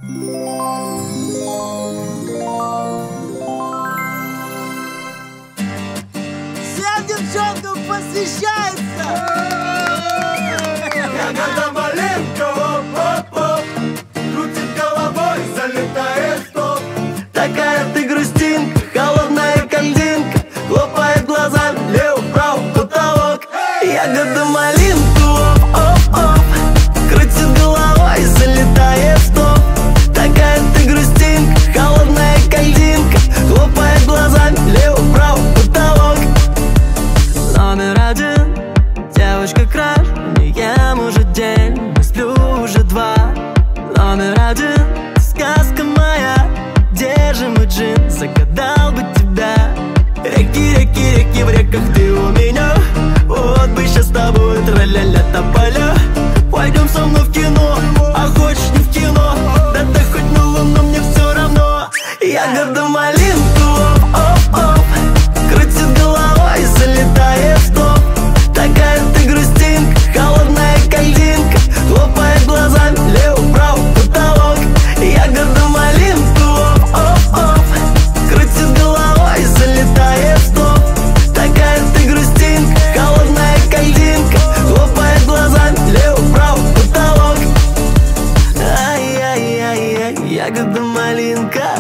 Всем девчонкам посвящается! Ягода малинка, оп-оп-оп, крутит головой, залетает в топ. Такая ты грустинка, холодная кальдинка, хлопает глазами лево-право потолок. Ягода малинка, оп-оп-оп, крутит головой, залетает в топ. Такая ты грустинка, холодная кальдинка, хлопает глазами лево-право потолок. Номер один, девочка краш, не ем уже день, не сплю уже два. Номер один, сказка моя, держи мой джин, загадал бы тебя. Реки, реки, реки, в реках ты у меня. Вот бы сейчас с тобой тра-ля-ля тополя. Пойдем со мной в кино, а хочешь не в кино, да ты хоть на луну, мне все равно. Ягода малинка, оп-оп-оп, крутит головой, залетает в топ. Такая ты грустинка, холодная кальдинка, хлопает глазами лево-право потолок. Ягода малинка, оп-оп-оп, крутит головой, залетает в топ. Такая ты грустинка, холодная кальдинка, хлопает глазами лево-право потолок. Ай-яй-яй-яй, ягода малинка.